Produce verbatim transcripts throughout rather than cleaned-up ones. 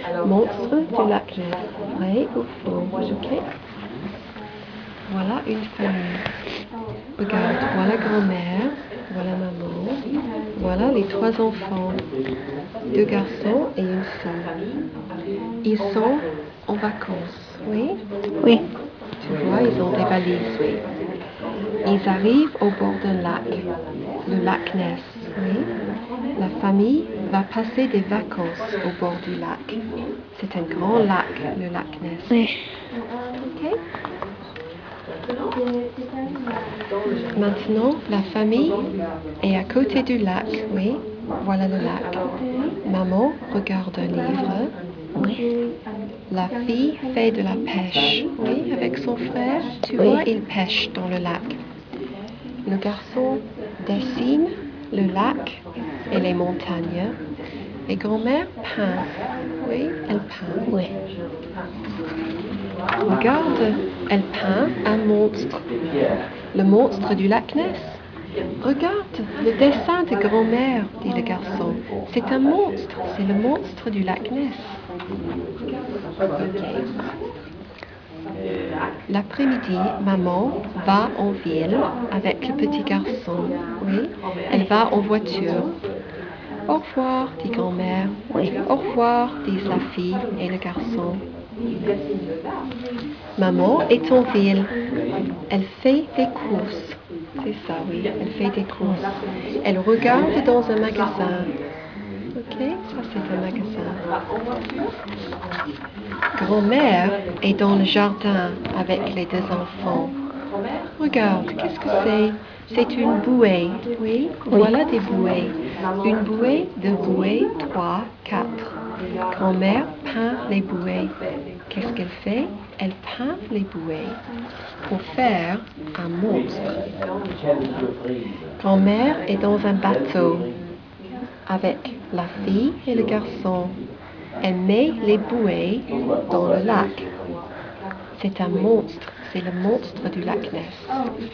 Monstre du lac Ness. Vrai ou faux? Ok. Voilà une famille. Regarde, voilà grand-mère, voilà maman, voilà les trois enfants, deux garçons et une fille. Ils sont en vacances, oui? Oui. Tu vois, ils ont des valises, oui. Ils arrivent au bord d'un lac, le lac Ness, oui? La famille va passer des vacances au bord du lac. C'est un grand lac, le lac Ness. Oui. Ok? Maintenant, la famille est à côté du lac, oui. Voilà le lac. Maman regarde un livre. Oui. La fille fait de la pêche, oui, avec son frère. Tu Oui. vois, il pêche dans le lac. Le garçon dessine le lac et les montagnes. Et grand-mère peint. Oui, elle peint. Oui. Regarde, elle peint un monstre. Le monstre du lac Ness. Regarde, le dessin de grand-mère, dit le garçon. C'est un monstre, c'est le monstre du lac Ness. Ok. L'après-midi, maman va en ville avec le petit garçon. Oui, elle va en voiture. Au revoir, dit grand-mère. Oui. Au revoir, disent la fille et le garçon. Maman est en ville. Elle fait des courses. C'est ça, oui. Elle fait des courses. Elle regarde dans un magasin. Ok, ça c'est un magasin. Grand-mère est dans le jardin avec les deux enfants. Regarde, qu'est-ce que c'est? C'est une bouée. Oui, voilà des bouées. Une bouée, deux bouées, trois, quatre. Grand-mère peint les bouées. Qu'est-ce qu'elle fait? Elle peint les bouées pour faire un monstre. Grand-mère est dans un bateau avec la fille et le garçon. Elle met les bouées dans le lac. C'est un monstre, c'est le monstre du lac Ness.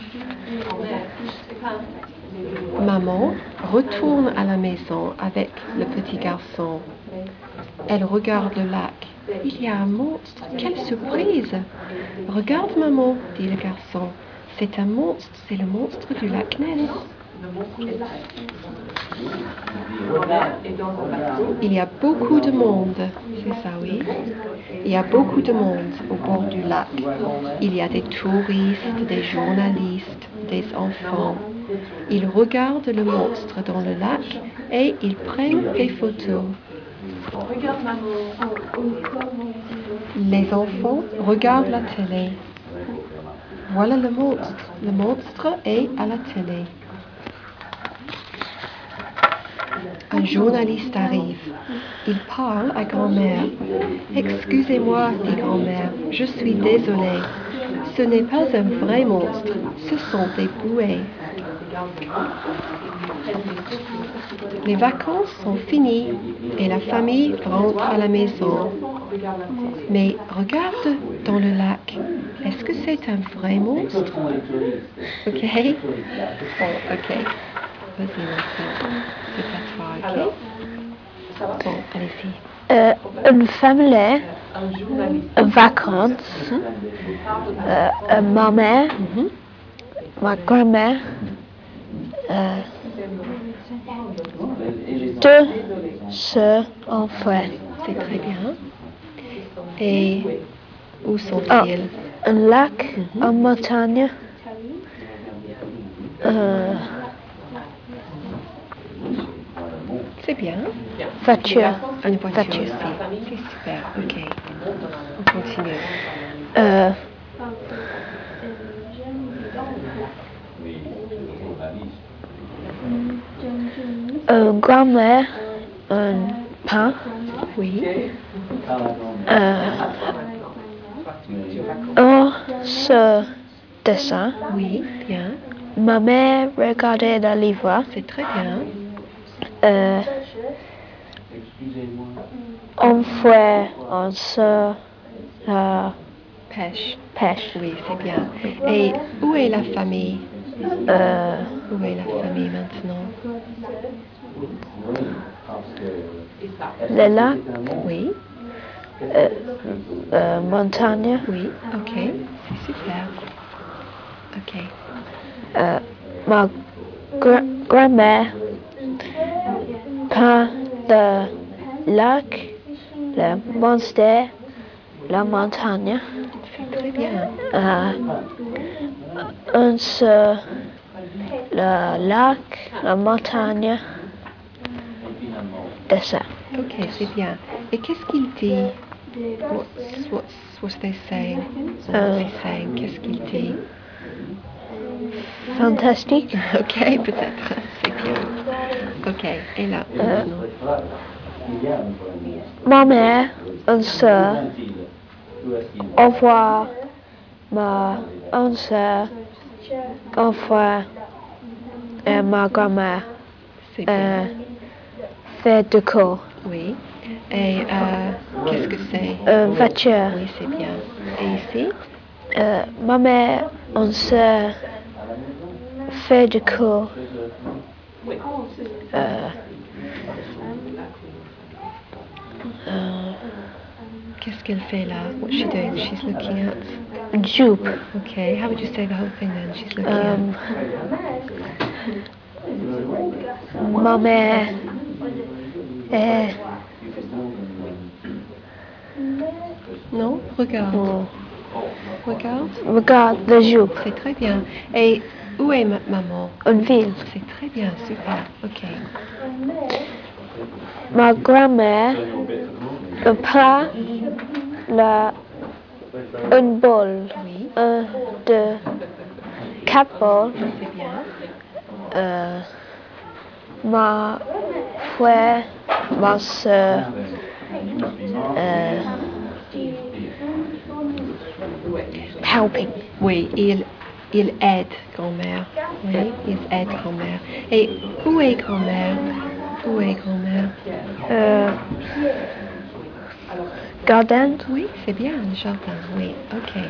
Maman retourne à la maison avec le petit garçon. Elle regarde le lac. Il y a un monstre, quelle surprise! Regarde maman, dit le garçon. C'est un monstre, c'est le monstre du lac Ness. Il y a beaucoup de monde, c'est ça, oui. Il y a beaucoup de monde au bord du lac. Il y a des touristes, des journalistes, des enfants. Ils regardent le monstre dans le lac et ils prennent des photos. Les enfants regardent la télé. Voilà le monstre. Le monstre est à la télé. Un journaliste arrive. Il parle à grand-mère. « Excusez-moi, dit grand-mère, je suis désolée. Ce n'est pas un vrai monstre, ce sont des bouées. » Les vacances sont finies et la famille rentre à la maison. Mais regarde dans le lac. Est-ce que c'est un vrai monstre? Ok? Bon, ok. Vas-y maintenant. C'est à toi, ok? Bon, allez-y. Euh, une famille, en vacances, euh, euh, ma mère, Mm-hmm. ma grand-mère, euh, deux sœurs, un frère. C'est très bien. Et où Oh, sont-ils? un lac, Mhm. une montagne, euh, C'est bien. voiture. Une voiture Voiture. aussi. C'est super. Ok. On continue. Euh, une grand-mère, un pain, Oui. euh, un seul dessin. Oui. Bien. Ma mère regardait le livre. C'est très bien. Euh, un frère, un soeur, euh, Pêche. pêche. Oui, c'est bien. Et où est la famille? Euh, Où est la famille maintenant? le lac, Oui. euh, euh, montagne. Oui, ok, c'est super. Ok, Euh, ma gra- grand-mère peint le lac, le monstre, la montagne. c'est très bien. Euh, un seul, le lac, la montagne, dessin. Ok, c'est bien. Et qu'est-ce qu'il dit? What's, what's, what's they saying? Or Euh, what they saying? Qu'est-ce qu'il dit? Fantastique. Ok, peut-être, c'est bien. Ok, et là, Euh, maintenant. ma mère, un seul, envoie ma un seul, un frère et ma grand-mère C'est euh, bien. fait de cours. Oui. Et euh, qu'est-ce que c'est? Euh, voiture. Oui, c'est bien. Et ici? Euh, ma mère, on se fait de cours. Euh, euh, Qu'est-ce qu'elle fait là? What's she doing? She's looking at. jupe. Okay, how would you say the whole thing then? She's looking Um, at. ma mère est Non, regarde. oh, Regarde. regarde le jupe. C'est très bien. Et où est ma maman? Une ville. C'est très bien, super. Ok. Ma grand-mère prend la un bol, Oui, un, deux, quatre bols. c'est bien. Euh, ma frère, ma soeur, euh, helping. Oui, il, il aide grand-mère. Oui, il aide grand-mère. Et où est grand-mère? Où est grand-mère? Euh, garden. Oui, c'est bien, le jardin. Oui, ok.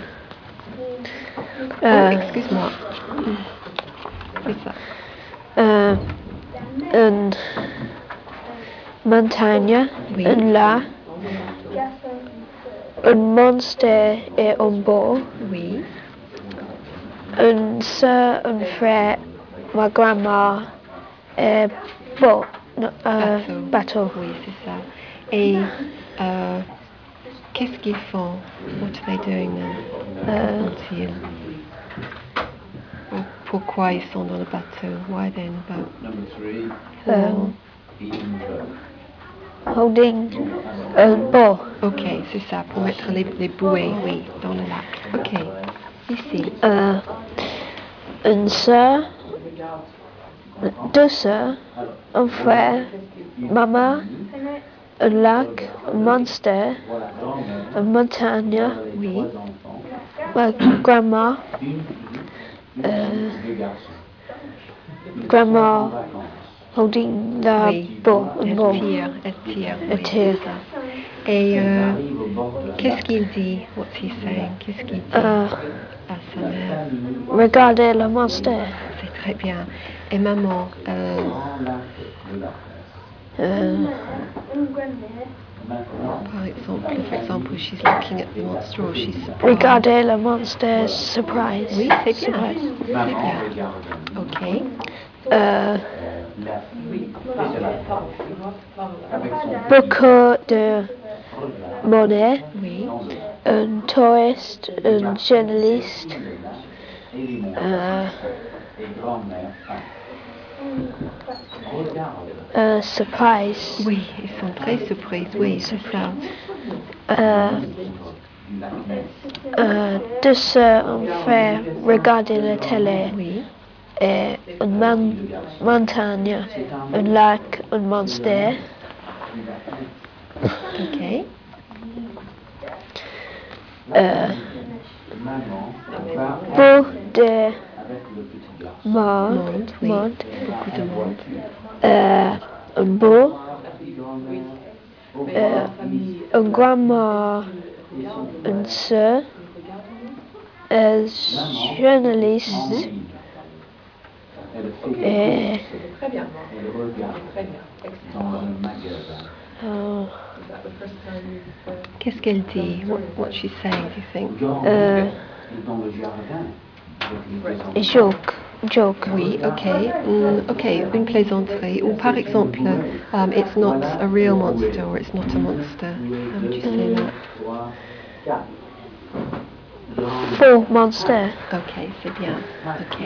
Euh, Oh, excuse-moi. C'est ça. euh, une montagne, Oui. un lac, un monstre et un beau, Oui. une soeur, un frère, ma grand-mère et beau, non, euh, Bateau. bateau. Oui, c'est ça. Et euh, qu'est-ce qu'ils font? What are they doing then? Que Euh, font-ils? Ou pourquoi ils sont dans le bateau? Why are they in the boat? Pour... Um, holding un beau. Ok, c'est ça, pour mettre les, les bouées, oui, dans le lac. Ok, ici. Euh, une soeur, deux soeurs, un frère, maman, un lac, un monstre, une montagne, Oui, ma grand-mère, euh, grandma holding the oui. ball, un Elle ball, tire, elle tire, a oui, tear. c'est ça. Et euh, qu'est-ce qu'il dit? What's he saying? Qu'est-ce qu'il dit Euh, à sa mère? regardez le monstre. C'est très bien. Et maman, euh, Euh, par exemple, for example, she's looking at the monster or she's surprised. regardez le monstre, surprise. Oui, c'est bien. Surprise. C'est bien. Ok. Euh, beaucoup de monnaie, Oui. un touriste, un journaliste, euh, un surprise. Oui, ils sont très surpris. Oui, c'est ça. Euh, euh, deux sœurs ont fait regarder la télé Oui. et une man- montagne, un lac, un monstre. Ok. Euh, beaucoup de monde, Monde, oui. monde, Beaucoup de monde. euh, un beau, euh, un grand-mère, une sœur, un journaliste et euh, Qu'est-ce qu'elle dit? What, what's she saying, do you think? Euh, joke. Joke. Oui, ok. Mm, ok, une plaisanterie. Ou par exemple, um, it's not a real monster or it's not a monster. How would you say that? Faux monster. Ok, c'est bien. Ok.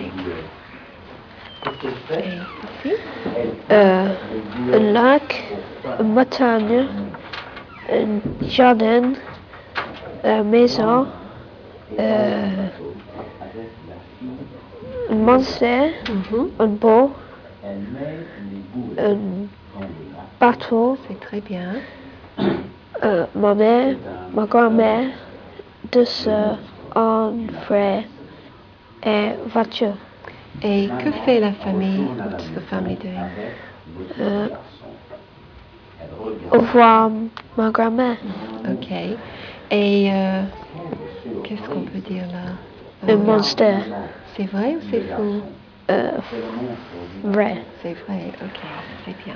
Et ici? Euh, un lac, une montagne, un jardin, une maison, euh, un monster, Mhm. un beau, un bateau, C'est très bien. euh, ma mère, ma grand-mère, deux sœurs, un frère et voiture. Et que fait la famille? What's the family doing? Euh, au revoir ma grand-mère. Ok. Et euh, qu'est-ce qu'on peut dire là? Un Euh, monster. C'est vrai ou c'est faux? Euh, vrai. C'est vrai, ok, c'est bien.